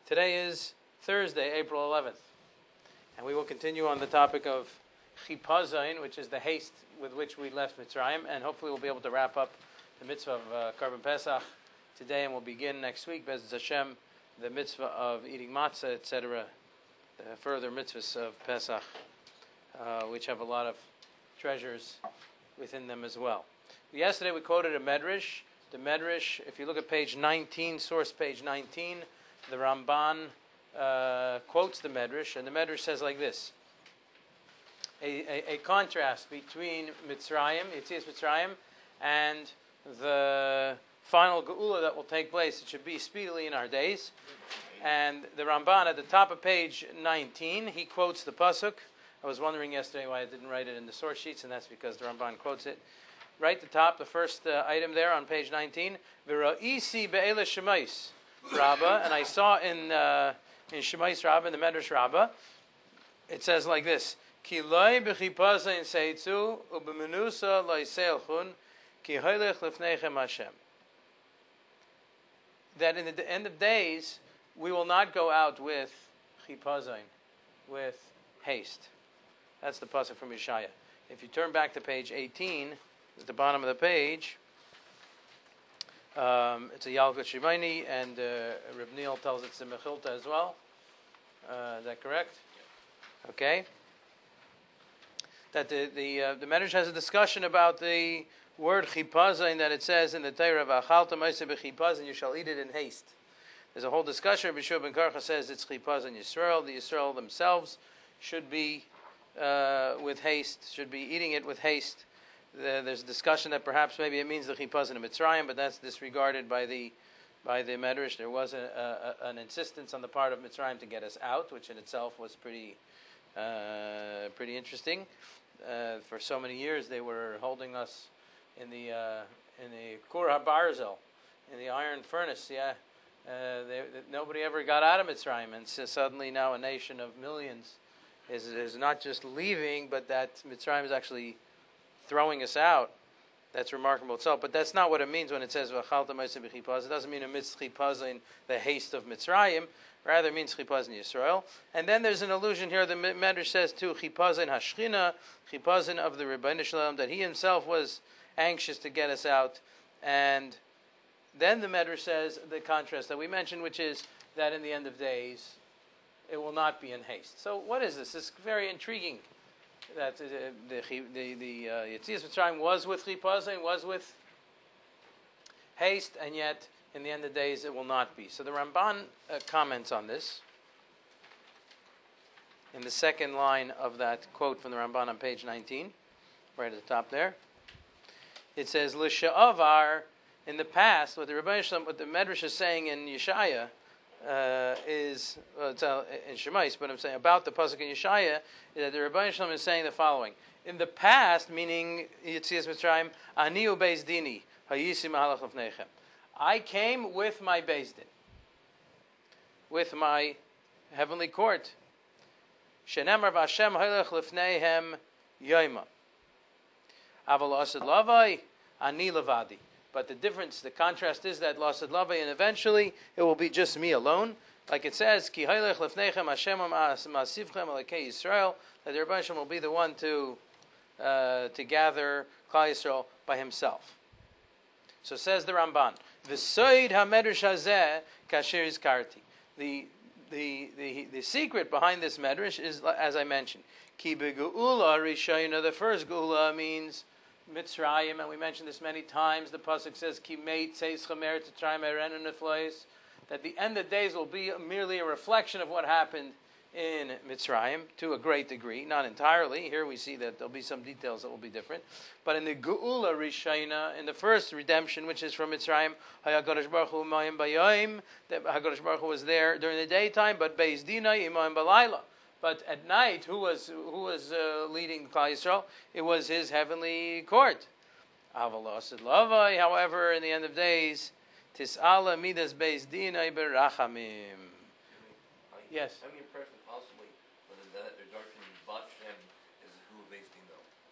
Today is Thursday, April 11th, and we will continue on the topic of Chipazayin, which is the haste with which we left Mitzrayim, and hopefully we'll be able to wrap up the mitzvah of Karban Pesach today, and we'll begin next week, Be'ez Hashem, the mitzvah of eating matzah, etc., the further mitzvahs of Pesach, which have a lot of treasures within them as well. Yesterday we quoted a Medrash. The Medrash, if you look at page 19, source page 19, the Ramban quotes the Medrash, and the Medrash says like this: a contrast between Mitzrayim, Yetzias Mitzrayim, and the final Geula that will take place. It should be speedily in our days. And the Ramban at the top of page 19, he quotes the pasuk. I was wondering yesterday why I didn't write it in the source sheets, and that's because the Ramban quotes it. Right at the top, the first item there on page 19, V'ra'isi be'ele Shemais Rabbah, and I saw in Shemais Rabbah, in the Medrash Rabbah, it says like this: Ki loy b'chipazayin seitzu u'b'menusa loy seilchun ki hoylech lifneichem Hashem. That in the end of days, we will not go out with chipazayin, with haste. That's the pasuk from Yeshaya. If you turn back to page 18, at the bottom of the page, it's a Yalkut Shimoni, and Reb Neil tells it's a Mechilta as well. Is that correct? Okay. That the Medrash has a discussion about the word chipazayin that it says in the Torah, "V'achalta ma'aseh b'chipazayin," you shall eat it in haste. There's a whole discussion. Bishur ben Karcha says it's chipazayin Yisrael. The Yisrael themselves should be with haste, should be eating it with haste. There's a discussion that perhaps maybe it means the chipazayin of Mitzrayim, but that's disregarded by the Medrash. There was an insistence on the part of Mitzrayim to get us out, which in itself was pretty interesting. For so many years, they were holding us in the Kur HaBarzel, in the iron furnace. Yeah, nobody ever got out of Mitzrayim, and so suddenly now a nation of millions is not just leaving, but that Mitzrayim is actually throwing us out. That's remarkable itself. But that's not what it means when it says "V'achalta ma'aseh b'chipazin." It doesn't mean amidst chipazin the haste of Mitzrayim. Rather, it means chipazin Yisrael. And then there's an allusion here. The Medrash says too, chipazin hashchina, chipazin of the Rebbeinu Shalom, that he himself was anxious to get us out. And then the Medrash says the contrast that we mentioned, which is that in the end of days, it will not be in haste. So what is this? It's very intriguing that the Yetzias Mitzrayim was with chipazin, was with haste, and yet in the end of days it will not be. So the Ramban comments on this in the second line of that quote from the Ramban on page 19, right at the top there. It says, "L'sha'avar," in the past, what the Rebbeinu Shalom, what the Medrash is saying in Yeshaya is in Shemais, but I'm saying about the pasuk in Yeshaya is that the Rebbeinu Shalom is saying the following: in the past, meaning Yetzias Mitzrayim, ani u'beis dini hayisi mahalach lefneichem. I came with my beis din, with my heavenly court. Shenemar v'Hashem haylech lefneihem yoyma. Aval asad lavai ani levadi. But the difference, the contrast is that lasad lavai, and eventually it will be just me alone. Like it says, Ki haylech lefneichem Hashem ma'asivchem alekei Yisrael, that the Rebbeinu Shalom will be the one to gather Klal Yisrael by himself. So says the Ramban, V'soid ha-medrash hazeh kasher izkarti. The secret behind this medrash is, as I mentioned, Ki begeula rishayna, the first geula means Mitzrayim, and we mentioned this many times. The pasuk says, "Ki meit seis chamer t'trayim eren neflois," that the end of days will be merely a reflection of what happened in Mitzrayim to a great degree, not entirely. Here we see that there'll be some details that will be different. But in the Geula Rishayna, in the first redemption, which is from Mitzrayim, HaKadosh Baruch Hu Imayim Bayayim, that HaKadosh Baruch Hu was there during the daytime, but Beis Dinai Imayim Balayla. But at night, who was leading Klal Yisrael? It was his heavenly court. Avalosid Lavai, however, in the end of days, Tis'ala Midas Beis Dinai Berachamim. Yes. How many person possibly whether the darshim Bat Shem is who Beis Din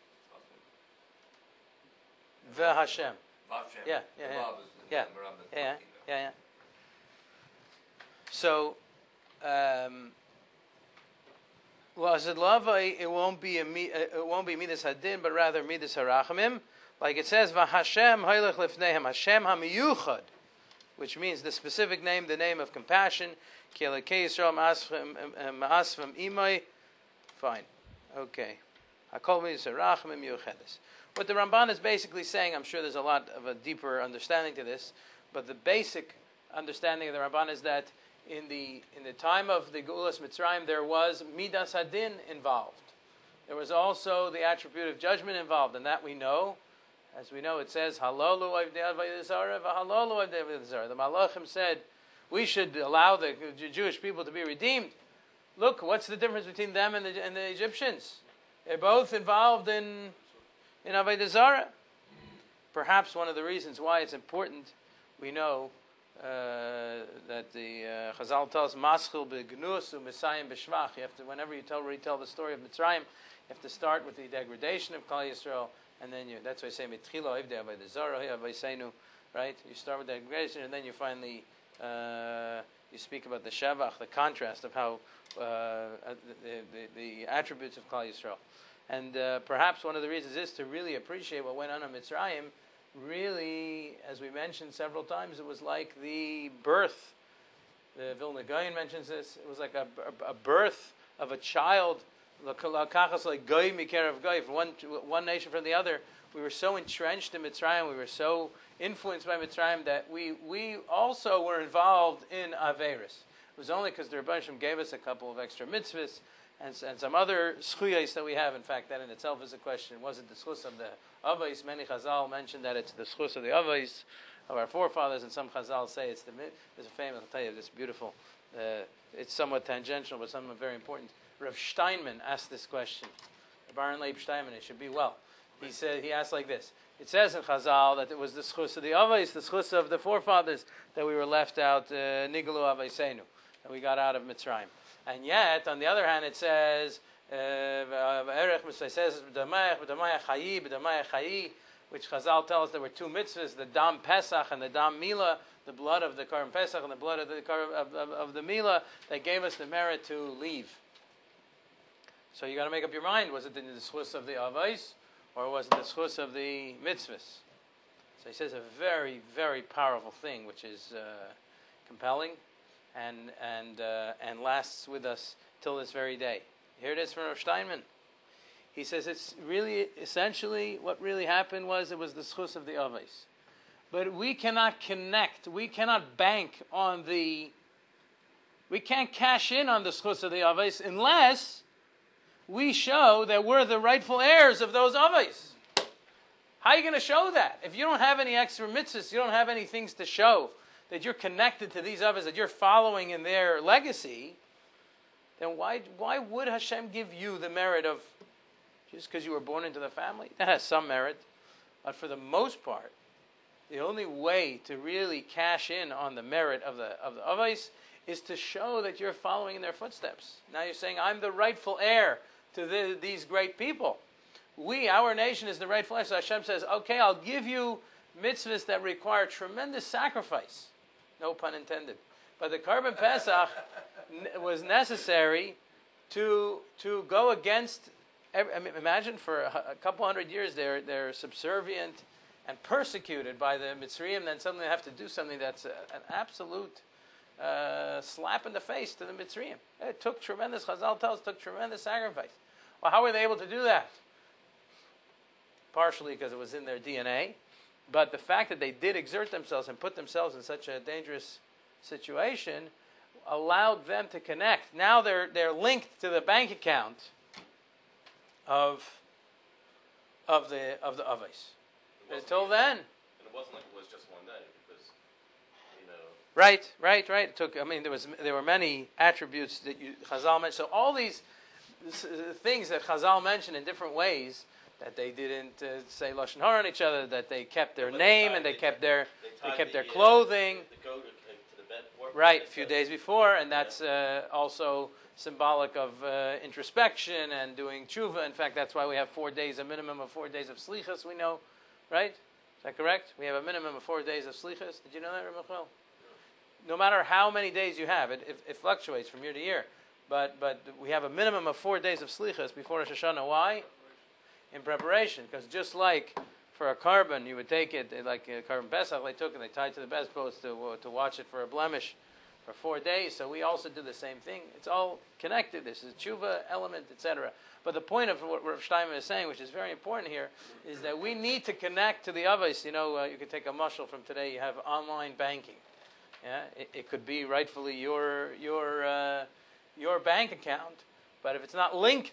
though? Hashem. Bat Shem. Yeah. Yeah. So it won't be midas hadin, but rather midas harachamim, like it says, "V'Hashem haylech lifneihem," Hashem hamiyuchad, which means the specific name, the name of compassion. Ki elokei Yisrael ma'asvim imay. Fine, okay. Hakol midas harachamim yuchedes. What the Ramban is basically saying, I'm sure there's a lot of a deeper understanding to this, but the basic understanding of the Ramban is that in the time of the Geulas Mitzrayim, there was Midas Hadin involved. There was also the attribute of judgment involved, and that we know. As we know, it says, Halalu avdei avodah zarah v'halalu avdei avodah zarah. The Malachim said, we should allow the Jewish people to be redeemed. Look, what's the difference between them and the Egyptians? They're both involved in avodah zarah. Perhaps one of the reasons why it's important, we know that the Chazal tells Maschil begnus u'Misayim b'shvach. You have to, whenever you retell the story of Mitzrayim, you have to start with the degradation of Klal Yisrael, and then that's why I say Mitchila Oivdei Avodah Zarah Havaseinu, right? You start with degradation, and then you finally you speak about the Shavach, the contrast of how the attributes of Klal Yisrael. And perhaps one of the reasons is to really appreciate what went on in Mitzrayim. Really, as we mentioned several times, it was like the birth. The Vilna Gaon mentions this. It was like a birth of a child. Like goy mikerav goy, from one nation from the other. We were so entrenched in Mitzrayim. We were so influenced by Mitzrayim that we also were involved in Averis. It was only because the Rebbe Shem gave us a couple of extra mitzvahs and some other schuyas that we have. In fact, that in itself is a question. Was it the schus of the Avos? Many Chazal mentioned that it's the schus of the Avos of our forefathers, and some Chazal say it's there's a famous, I'll tell you, this beautiful, it's somewhat tangential, but somewhat very important. Rav Steinman asked this question. Baron Leib Steinman, it should be well. He asked like this. It says in Chazal that it was the schus of the Avos, the schus of the forefathers, that we were left out, Nigalu Avaseinu, that we got out of Mitzrayim. And yet, on the other hand, it says, which Chazal tells there were two mitzvahs, the Dam Pesach and the Dam Mila, the blood of the Karm Pesach and the blood of the of the Mila, that gave us the merit to leave. So you got to make up your mind, was it the schus of the Avos, or was it the schus of the mitzvahs? So he says a very, very powerful thing, which is compelling and lasts with us till this very day. Here it is from Rav Steinman. He says it's really, essentially, what really happened was it was the schus of the Avos. But we cannot connect, we cannot bank on we can't cash in on the schus of the Avos unless we show that we're the rightful heirs of those Avos. How are you going to show that? If you don't have any extra mitzvahs, you don't have any things to show that you're connected to these Avos, that you're following in their legacy, then why would Hashem give you the merit of, just because you were born into the family? That has some merit. But for the most part, the only way to really cash in on the merit of the Avos is to show that you're following in their footsteps. Now you're saying, I'm the rightful heir to these great people. Our nation is the rightful heir. So Hashem says, okay, I'll give you mitzvahs that require tremendous sacrifice. No pun intended. But the Karban Pesach was necessary to go against. Imagine for a couple hundred years they're subservient and persecuted by the Mitzrayim. Then suddenly they have to do something that's an absolute slap in the face to the Mitzrayim. It took tremendous. Chazal tells took tremendous sacrifice. Well, how were they able to do that? Partially because it was in their DNA. But the fact that they did exert themselves and put themselves in such a dangerous situation allowed them to connect. Now they're linked to the bank account of the Avos. Until then, and it wasn't like it was just one day, because Right. It took. There were many attributes that Chazal mentioned. So all these things that Chazal mentioned in different ways, that they didn't say lashon hara on each other, that they kept their name and they kept their clothing. The goat to the bed. Right, a few days before, and that's also symbolic of introspection and doing tshuva. In fact, that's why we have a minimum of 4 days of slichas. We know, right? Is that correct? We have a minimum of 4 days of slichas. Did you know that, Reb Michal? no matter how many days you have, it fluctuates from year to year. But we have a minimum of 4 days of slichas before Rosh Hashanah. Why? In preparation, because just like for a carbon, you would take it like a carbon pesach. They took and they tied to the bedpost to watch it for a blemish for 4 days. So we also do the same thing. It's all connected. This is a tshuva element, etc. But the point of what Rav Steinman is saying, which is very important here, is that we need to connect to the avos. You could take a mushal from today. You have online banking. Yeah, it could be rightfully your bank account, but if it's not linked,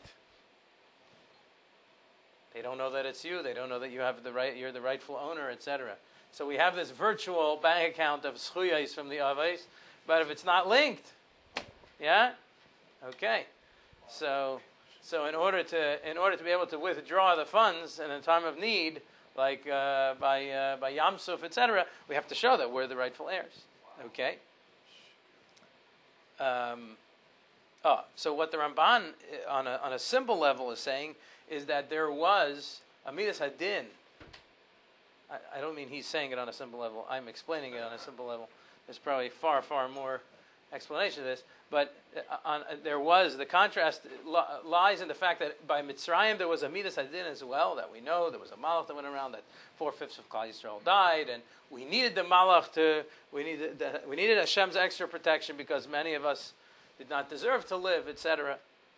they don't know that it's you. They don't know that you have you're the rightful owner, etc. So we have this virtual bank account of schuyas from the avos, but if it's not linked, yeah, okay. So in order to be able to withdraw the funds in a time of need, like by Yam Suf, etc., we have to show that we're the rightful heirs. Okay. So what the Ramban on a simple level is saying is that there was a midas hadin. I don't mean he's saying it on a simple level. I'm explaining it on a simple level. There's probably far more explanation of this. But the contrast lies in the fact that by Mitzrayim there was a midas hadin as well, that we know. There was a malach that went around that 4/5 of Klal Yisrael died, and we needed the malach we needed Hashem's extra protection because many of us did not deserve to live, etc.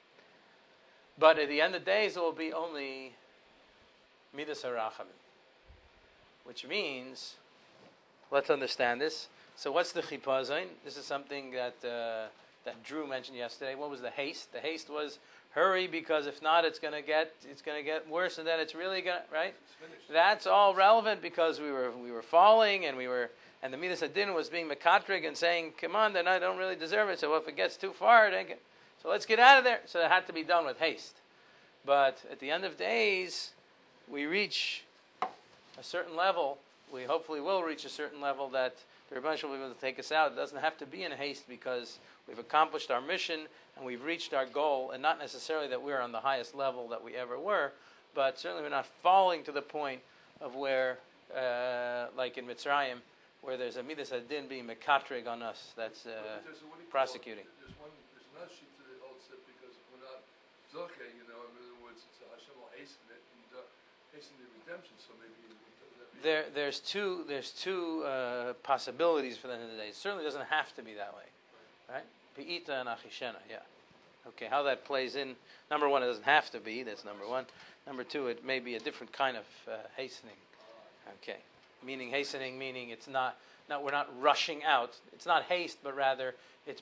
But at the end of days, it will be only midas harachamim, which means, let's understand this. So what's the chipazon? This is something that Drew mentioned yesterday. What was the haste? The haste was hurry, because if not, it's going to get worse, and then it's really going to, right? That's all relevant because we were falling, and the midas hadin was being mekatrig and saying, come on, then I don't really deserve it. So if it gets too far, so let's get out of there. So it had to be done with haste. But at the end of days, we reach a certain level. We hopefully will reach a certain level that the Rebbe will be able to take us out. It doesn't have to be in haste because we've accomplished our mission and we've reached our goal, and not necessarily that we're on the highest level that we ever were, but certainly we're not falling to the point of where, like in Mitzrayim, where there's a midas hadin being mekatrig on us. That's prosecuting. There's another sheet to the old set because we're not zoche, in other words, Hashem will hasten it and hasten the redemption. So maybe there's two possibilities for the end of the day. It certainly doesn't have to be that way, right? Pi'ita and achishena, yeah. Okay, how that plays in. Number one, it doesn't have to be. That's number one. Number two, it may be a different kind of hastening. Okay, hastening meaning it's not we're not rushing out. It's not haste, but rather it's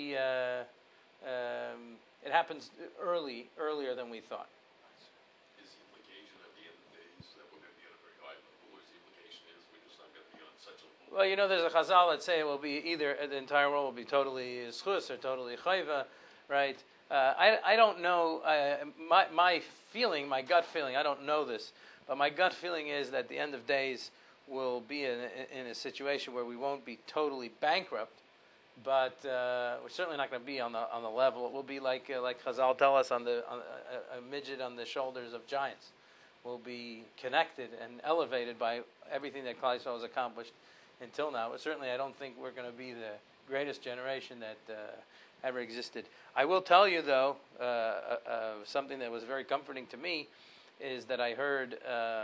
it happens earlier than we thought. Is the implication at the end of days that we're going to be at a very high level, or is the implication is we're just not going to be on such a level? Well, there's a chazal that say it will be either the entire world will be totally schus or totally chayva, right? I don't know. My feeling, my gut feeling, I don't know this, but my gut feeling is that the end of days will be in a situation where we won't be totally bankrupt, but we're certainly not going to be on the level. It will be like Chazal tell us on a midget on the shoulders of giants. We'll be connected and elevated by everything that Klal Yisrael has accomplished until now. But certainly, I don't think we're going to be the greatest generation that ever existed. I will tell you, though, something that was very comforting to me is that I heard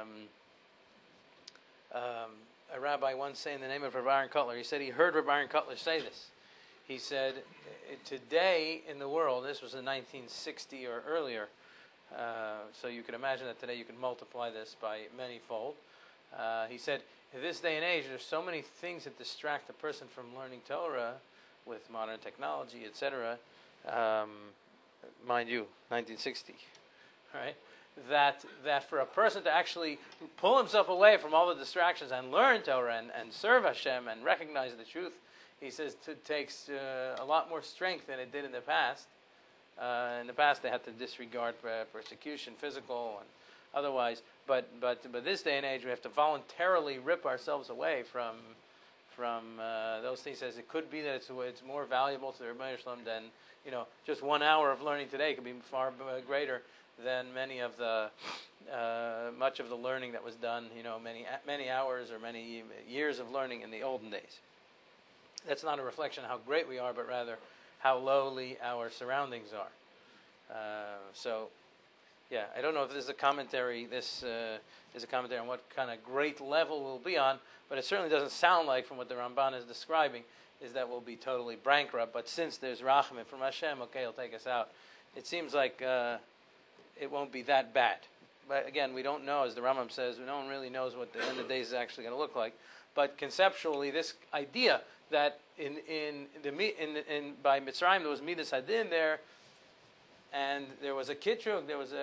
a rabbi once say in the name of Rav Aaron Kotler. He said he heard Rav Aaron Kotler say this. He said, today in the world, this was in 1960 or earlier, so you can imagine that today you can multiply this by many-fold. He said, in this day and age, there's so many things that distract a person from learning Torah with modern technology, etc. Mind you, 1960, right? That for a person to actually pull himself away from all the distractions and learn Torah and serve Hashem and recognize the truth, he says it takes a lot more strength than it did in the past. In the past, they had to disregard persecution, physical and otherwise. But this day and age, we have to voluntarily rip ourselves away from those things. As it could be that it's more valuable to the Rebbeinu Shalom than just 1 hour of learning today could be far greater than much of the learning that was done. Many hours or many years of learning in the olden days. That's not a reflection of how great we are, but rather how lowly our surroundings are. Yeah, I don't know if this is a commentary. This is a commentary on what kind of great level we'll be on, but it certainly doesn't sound like, from what the Ramban is describing, is that we'll be totally bankrupt. But since there's rachamim from Hashem, okay, he'll take us out. It seems like it won't be that bad. But again, we don't know, as the Rambam says, no one really knows what the end of days is actually going to look like. But conceptually, this idea that by Mitzrayim there was Midas Hadin there, and there was a kitrug, there was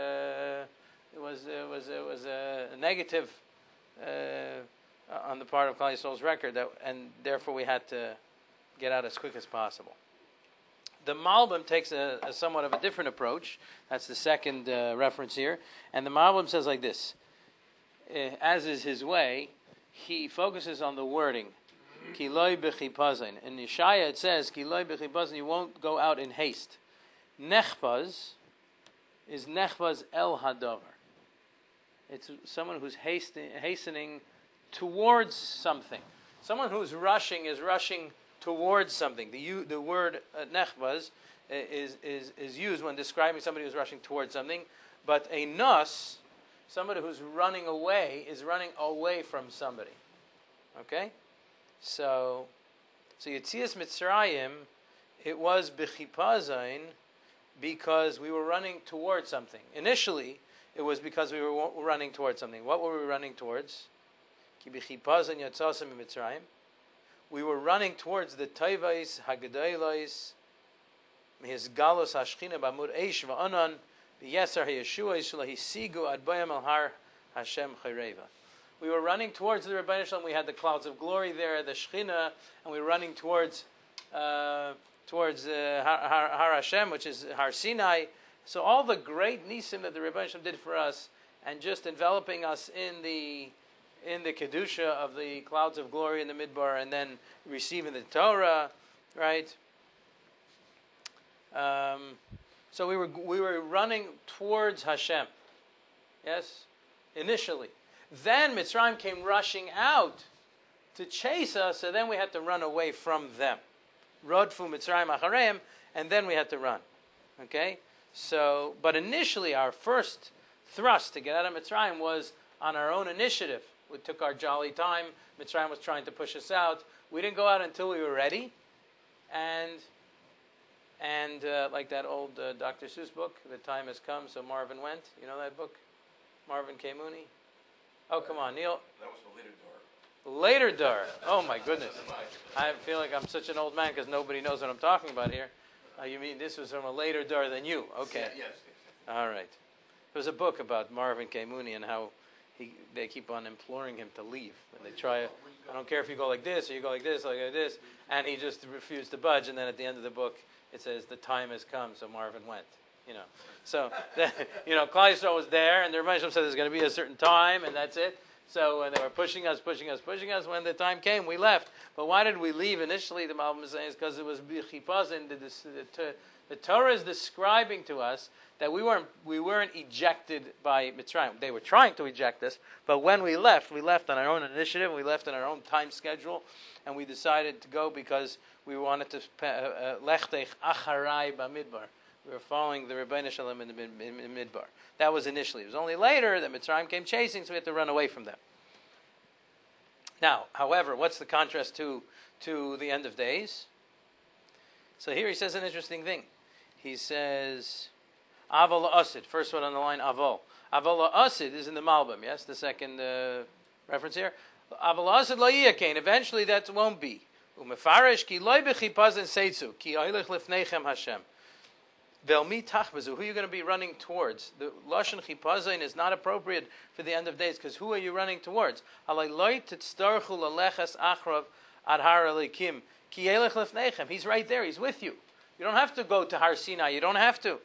a negative on the part of Klal Yisrael's record, and therefore we had to get out as quick as possible. The Malbim takes a somewhat of a different approach. That's the second reference here, and the Malbim says like this: as is his way, he focuses on the wording. Ki loy b'chipazin. In Yeshaya it says, Ki loy b'chipazin, you won't go out in haste. Nechbaz is nechbaz el hadavar. It's someone who's hastening towards something. Someone who's rushing is rushing towards something. The word nechbaz is used when describing somebody who's rushing towards something. But a nas, somebody who's running away, is running away from somebody. Okay? So Yetzias Mitzrayim, it was b'chipazayin because we were running towards something. Initially, it was because we were running towards something. What were we running towards? Ki b'chipazayin yatzasem Mitzrayim. We were running towards the Tayvais Hagedailos, Mihis Galos Hashchina Bamur Eish Va'anan, B'Yesar HaYeshua Yisrael Hisigu Ad Bayam Al Har Hashem Chayreva. We were running towards the Rebbeinu Shalom. We had the clouds of glory there, the Shechina, and we were running towards Har Hashem, which is Har Sinai. So all the great nisim that the Rebbeinu Shalom did for us, and just enveloping us in the kedusha of the clouds of glory in the midbar, and then receiving the Torah, right? So we were running towards Hashem, yes, initially. Then Mitzrayim came rushing out to chase us, so then we had to run away from them. Rodfu Mitzrayim Achareim, and then we had to run. Okay? So, but initially our first thrust to get out of Mitzrayim was on our own initiative. We took our jolly time. Mitzrayim was trying to push us out. We didn't go out until we were ready. And like that old Dr. Seuss book, The Time Has Come, So Marvin Went. You know that book? Marvin K. Mooney? Oh, come on, Neil. That was the Later later Dar. Dar. Oh, my goodness. I feel like I'm such an old man because nobody knows what I'm talking about here. You mean this was from a later Dar than you? Okay. Yes. All right. There was a book about Marvin K. Mooney and how they keep on imploring him to leave. And they try, I don't care if you go like this or you go like this, and he just refused to budge. And then at the end of the book, it says, the time has come, so Marvin went. So, Klal Yisrael was there, and the Rebbeinu Shalom said there's going to be a certain time, and that's it. So when they were pushing us, when the time came, we left. But why did we leave initially? The Malbim is saying is because it was b'chipazin. The Torah is describing to us that we weren't ejected by Mitzrayim. They were trying to eject us, but when we left on our own initiative, we left on our own time schedule, and we decided to go because we wanted to lechtech acharai b'midbar. We were following the Rebbeinu Shalom in the midbar. That was initially. It was only later that Mitzrayim came chasing, so we had to run away from them. Now, however, what's the contrast to the end of days? So here he says an interesting thing. He says, Avol Asid, first one on the line, Avol. Avol Asid is in the Malbim, yes, the second reference here. Avol Asid lo yiyakain, eventually that won't be. Umefarish ki loy b'chipazin seitzu, ki oilech lifneichem Hashem. Who are you going to be running towards? The Lashon Chipazin is not appropriate for the end of days, because who are you running towards? He's right there, he's with you. You don't have to go to Har Sinai, you don't have to.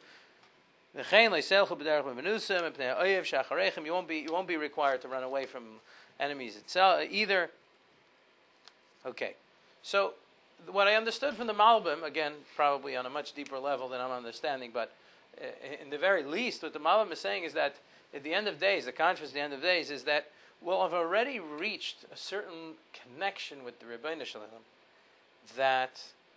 You won't be required to run away from enemies itself either. Okay, so what I understood from the Malbim, again, probably on a much deeper level than I'm understanding, but in the very least, what the Malbim is saying is that at the end of days, the contrast at the end of days is that we'll have already reached a certain connection with the Rebbeinu Shalom, that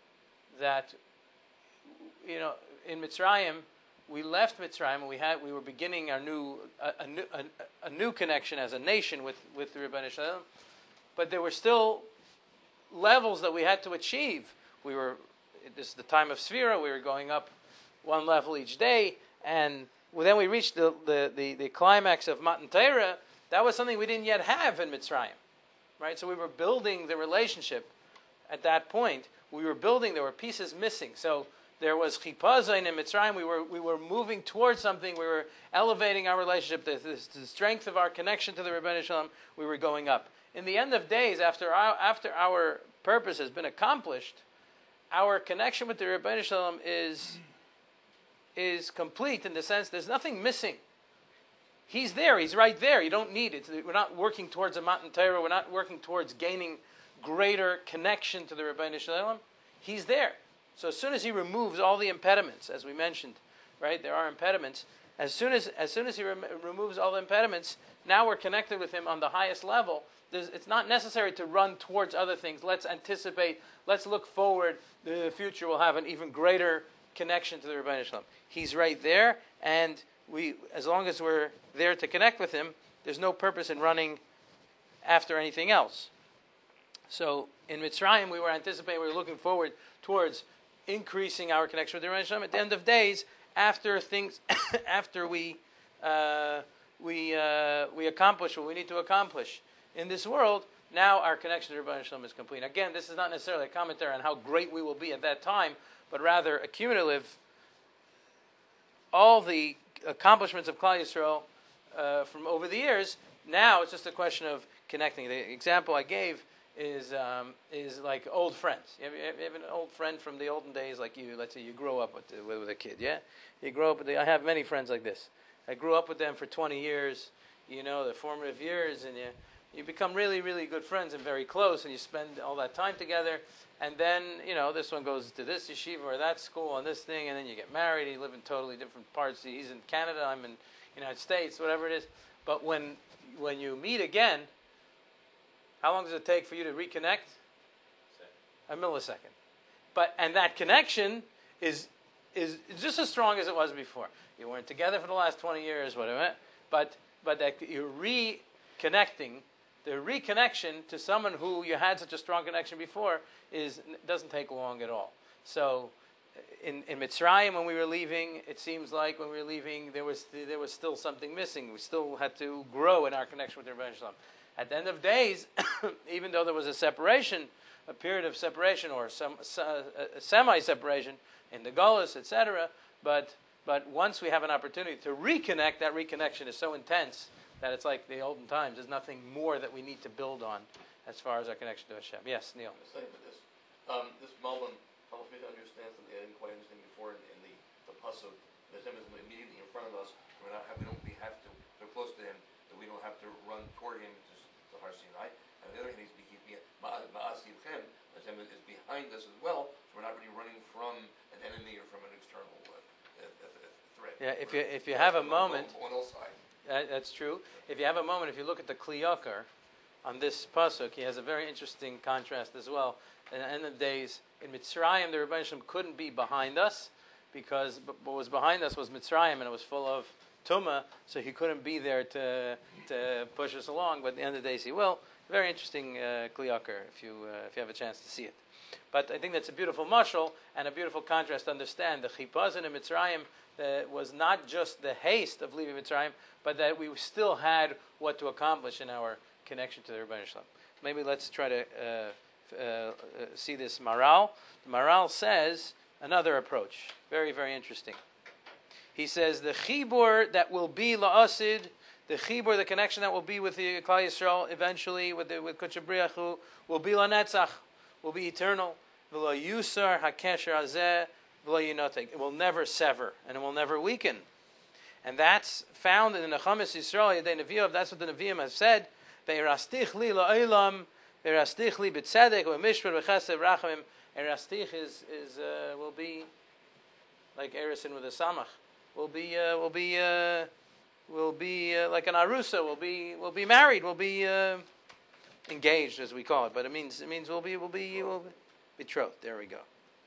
in Mitzrayim, we left Mitzrayim and we were beginning our a new connection as a nation with the Rebbeinu Shalom, but there were still levels that we had to achieve. This is the time of Sphira. We were going up one level each day, and then we reached the climax of Matan Torah. That was something we didn't yet have in Mitzrayim, right? So we were building the relationship at that point. There were pieces missing. So there was chipazon in Mitzrayim. We were moving towards something. We were elevating our relationship. The strength of our connection to the Rebbeinu Shalom. We were going up. In the end of days, after our purpose has been accomplished, our connection with the Rebbeinu Shalom is complete in the sense there's nothing missing. He's there. He's right there. You don't need it. We're not working towards a Matan Torah. We're not working towards gaining greater connection to the Rebbeinu Shalom. He's there. So as soon as he removes all the impediments, as we mentioned, right? There are impediments. As soon as he removes all the impediments, now we're connected with him on the highest level. It's not necessary to run towards other things. Let's anticipate. Let's look forward. The future will have an even greater connection to the Rebbeinu Shalom. He's right there, and as long as we're there to connect with him, there's no purpose in running after anything else. So in Mitzrayim, we were looking forward towards increasing our connection with the Rebbeinu Shalom. At the end of days, after we accomplish what we need to accomplish in this world, now our connection to the Rebbeinu Shalom is complete. Again, this is not necessarily a commentary on how great we will be at that time, but rather a cumulative. All the accomplishments of Klal Yisrael from over the years. Now it's just a question of connecting. The example I gave is like old friends. You have an old friend from the olden days, like you. Let's say you grow up with a kid. Yeah, you grow up with. I have many friends like this. I grew up with them for 20 years. The formative years, and you become really, really good friends and very close, and you spend all that time together. And then, this one goes to this yeshiva or that school and this thing, and then you get married. You live in totally different parts. He's in Canada, I'm in the United States, whatever it is. But when you meet again, how long does it take for you to reconnect? A millisecond. And that connection is just as strong as it was before. You weren't together for the last 20 years, whatever. But that you're reconnecting. The reconnection to someone who you had such a strong connection before doesn't take long at all. So, in Mitzrayim, when we were leaving, it seems like when we were leaving, there was still something missing. We still had to grow in our connection with the Rebbeinu Shalom. At the end of days, even though there was a period of separation or some semi-separation in the Golus, etc., but once we have an opportunity to reconnect, that reconnection is so intense that it's like the olden times. There's nothing more that we need to build on as far as our connection to Hashem. Yes, Neil. I'm saying with this, this Malbim helps me to understand something I didn't quite understand before in the pasuk. Hashem is immediately in front of us. We don't have to. So close to Him that we don't have to run toward Him to Har Sinai. And the other hand, Ma'asivchem. Hashem is behind us as well. So we're not really running from an enemy or from an external threat. Yeah, if you have a moment. On all sides. That's true. If you have a moment, if you look at the Kli Yakar on this pasuk, he has a very interesting contrast as well. At the end of days, in Mitzrayim, the Rebbeinu Shalom couldn't be behind us because what was behind us was Mitzrayim, and it was full of Tumah, so he couldn't be there to push us along. But at the end of the days, he will. Very interesting Kli Yakar if you have a chance to see it. But I think that's a beautiful mashal and a beautiful contrast to understand. The chipazon in Mitzrayim was not just the haste of leaving Mitzrayim, but that we still had what to accomplish in our connection to the Rebbeinu Shalom. Maybe let's try to see this Maral. The Maral says another approach. Very, very interesting. He says the chibur that will be la'asid, the chibur, the connection that will be with the Klal Yisrael eventually, with Kodesh B'riach Hu, will be lanetzach, will be eternal. V'lo yusar hakesher hazeh v'lo yinotek. It will never sever and it will never weaken. And that's found in the Nechamis Yisrael Yedei Nevi'ov. That's what the Nevi'im have said. Ve'erastich li la'olam, ve'erastich li b'tzedek, ve'mishmer v'chesed v'rachamim. Erastich will be like Erison with a samach. Will be like an arusa. Will be married. Will be engaged, as we call it. But it means we'll be betrothed. There we go.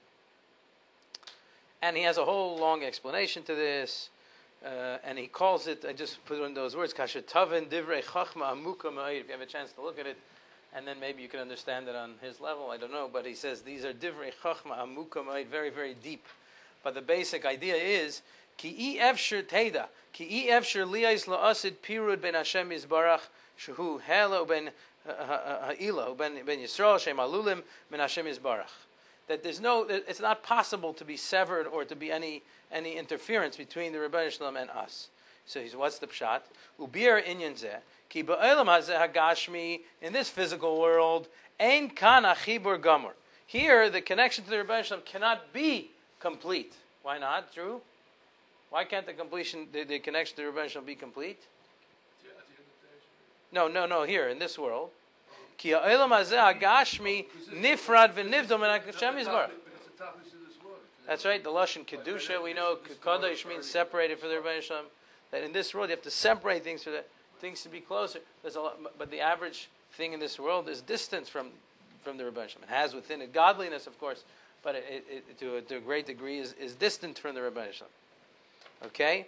And he has a whole long explanation to this, and he calls it, I just put in those words, Kasher Tavin Divrei Chachma Amuka Ma'id. If you have a chance to look at it, and then maybe you can understand it on his level, I don't know, but he says these are Divrei Chachma Amuka Ma'id, very, very deep. But the basic idea is, Ki efshir teda, ki efshir liyais la'asid pirud ben Hashem Yisbarach, shehu hela ben ha'ila, ben Yisrael, shem alulim, ben Hashem Yisbarach. That it's not possible to be severed or to be any interference between the Rebbeinu Shalom and us. So what's the pshat? Ubir inyan zeh, ki ba'olam hazeh hagashmi, in this physical world, ein kan achibur gamur. Here, the connection to the Rebbeinu Shalom cannot be complete. Why not, Drew? Why can't the connection to the Rebbeinu Shalom be complete? No, here, in this world. Ki ha'olam hazeh hagashmi nifrad v'nivdom min Hashem Yisbarach. That's right, the Lashon Kedusha, we know, Kadosh means separated for the Rebbeinu Shalom. That in this world you have to separate things for things to be closer. There's a lot, but the average thing in this world is distance from the Rebbeinu Shalom. It has within it godliness, of course, but it to a great degree is distant from the Rebbeinu Shalom. Okay?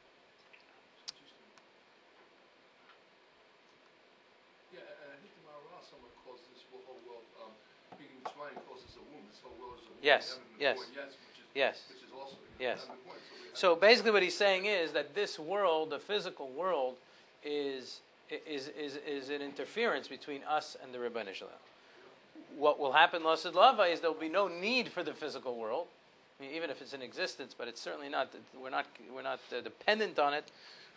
Yeah, and I think the Maharal somewhere calls this whole world, being Mitzrayim calls this a womb. This whole world is a womb. Yes. Which is also yes. So basically, what he's saying is that this world, the physical world, is an interference between us and the Rebbeinu Shalom. What will happen, Lasid Lava, is there will be no need for the physical world, I mean, even if it's in existence, but it's certainly not. We're not dependent on it.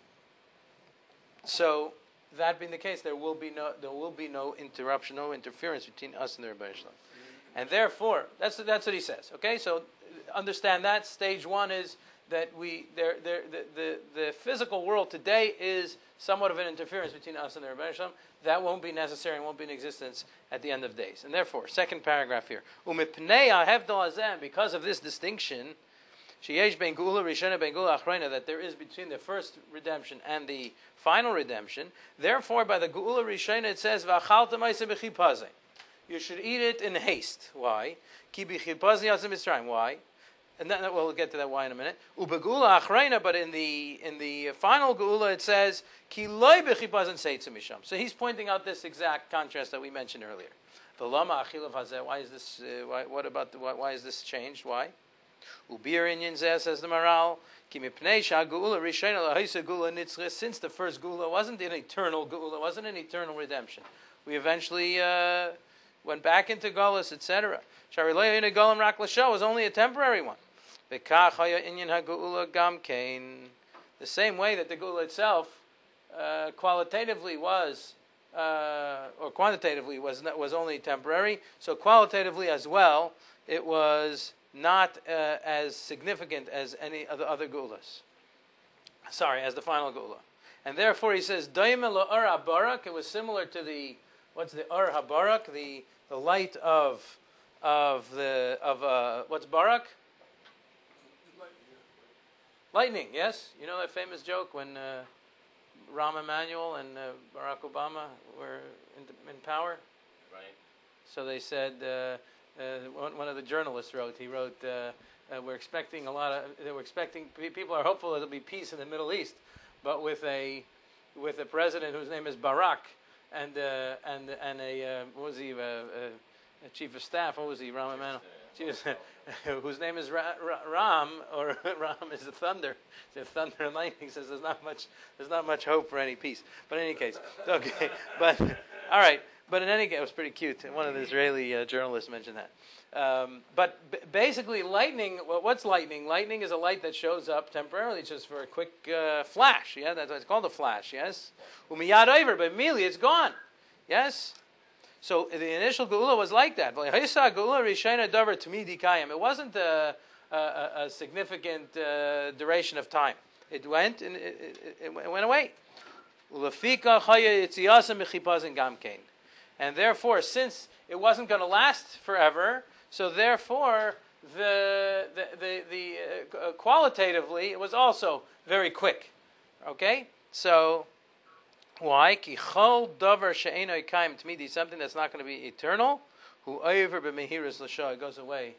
So that being the case, there will be no interruption, no interference between us and the Rebbeinu Shalom. And therefore, that's what he says. Okay, so understand that stage one is that the physical world today is somewhat of an interference between us and the Rebbeinu Shalom. That won't be necessary and won't be in existence at the end of days. And therefore, second paragraph here, because of this distinction, that there is between the first redemption and the final redemption. Therefore, by the Geula Rishona, it says, you should eat it in haste. Why? Why? And then we'll get to that why in a minute. Ubegula achrayna, but in the final geula it says ki loy bechipazin seitzu misham. So he's pointing out this exact contrast that we mentioned earlier. V'lama achilav hazeh. Why is this? Why is this changed? Why? Ubir inyan zeh, says the Maharal, ki mipnei sha'geula rishayna lahaisa geula nitzchis. Since the first geula wasn't an eternal geula, wasn't an eternal redemption, we eventually went back into Golus, etc. Shariloy in a Golam Rak L'Sho was only a temporary one. The same way that the Geula itself qualitatively was, or quantitatively was only temporary, so qualitatively as well, it was not as significant as any of the other Geulas. As the final Geula. And therefore he says, Daima la'ar habarak, it was similar to the, what's the ar habarak, the light of what's barak? Lightning, yes. You know that famous joke when Rahm Emanuel and Barack Obama were in power? Right. So they said, one of the journalists wrote, we're expecting people are hopeful there'll be peace in the Middle East, but with a president whose name is Barak, and what was he, a chief of staff, what was he, Rahm Emanuel? Whose name is Ram, or Ram is the thunder. The thunder and lightning says there's not much hope for any peace. But in any case, okay. But all right. But in any case, it was pretty cute. One of the Israeli journalists mentioned that. But basically, lightning. Well, what's lightning? Lightning is a light that shows up temporarily, just for a quick flash. Yeah, that's what it's called, a flash. Yes. Umiyad over, but immediately it's gone. Yes. So the initial geula was like that. It wasn't a significant duration of time. It went and it went away. And therefore, since it wasn't going to last forever, so therefore the qualitatively it was also very quick. Okay, so. Why? Ki chol davar she'eno yikayim tmidi, something that's not going to be eternal. Hu over b'mehiras l'shah, it goes away.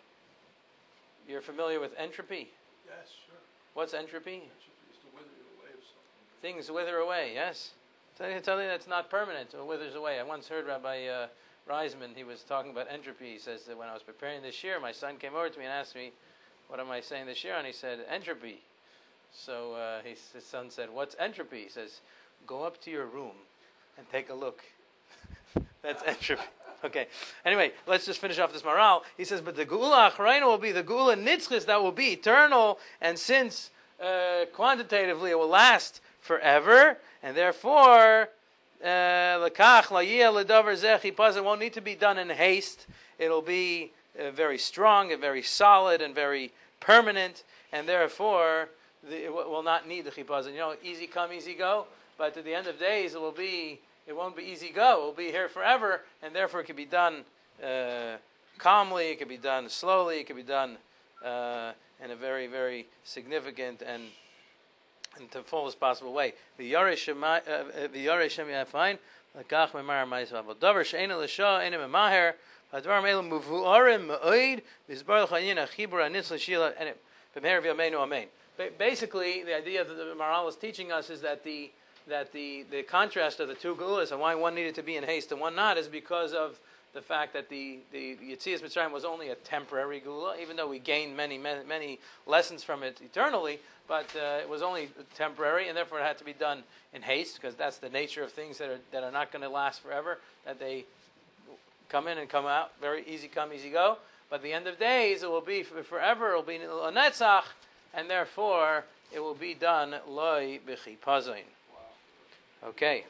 You're familiar with entropy? Yes, sure. What's entropy? Entropy is the withering away of something. Things wither away, yes. Something that's not permanent or withers away. I once heard Rabbi Reisman, he was talking about entropy. He says that when I was preparing this year, my son came over to me and asked me, what am I saying this year? And he said, entropy. So his son said, what's entropy? He says, go up to your room and take a look. That's entropy. Okay. Anyway, let's just finish off this morale. He says, but the Geula Achrayna will be the Geula Nitzchis that will be eternal, and since quantitatively it will last forever, and therefore, Lekach Layiyah Ledavar Zeh Chipazon won't need to be done in haste. It'll be very strong and very solid and very permanent, and therefore it will not need the Chipazon. You know, easy come, easy go. But at the end of days, it won't be easy go. It will be here forever, and therefore it can be done calmly. It can be done slowly. It can be done in a very, very significant and to the fullest possible way. The Yaresh Shem Yafain, Lakach Memar Ma'isvav. Davar She'ena L'Shah Ena Memaher. Hadvar Me'elu Muvu'arim Ma'oid. Vizbar L'Chayin Achibur Anitz L'Shila and B'Meher V'Yameinu Amen. Basically, the idea that the Maharal is teaching us is that the contrast of the two Geulas and why one needed to be in haste and one not is because of the fact that the Yetzias Mitzrayim was only a temporary Geula, even though we gained many lessons from it eternally, but it was only temporary, and therefore it had to be done in haste, because that's the nature of things that are not going to last forever, that they come in and come out, very easy come, easy go. But at the end of days, it will be forever, it will be a netzach, and therefore it will be done loy b'chipazon. Okay.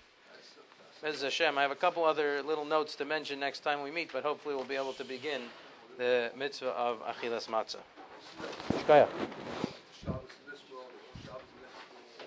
Mrs. Hashem, I have a couple other little notes to mention next time we meet, but hopefully we'll be able to begin the mitzvah of Achilas Matzah. Shkoyach.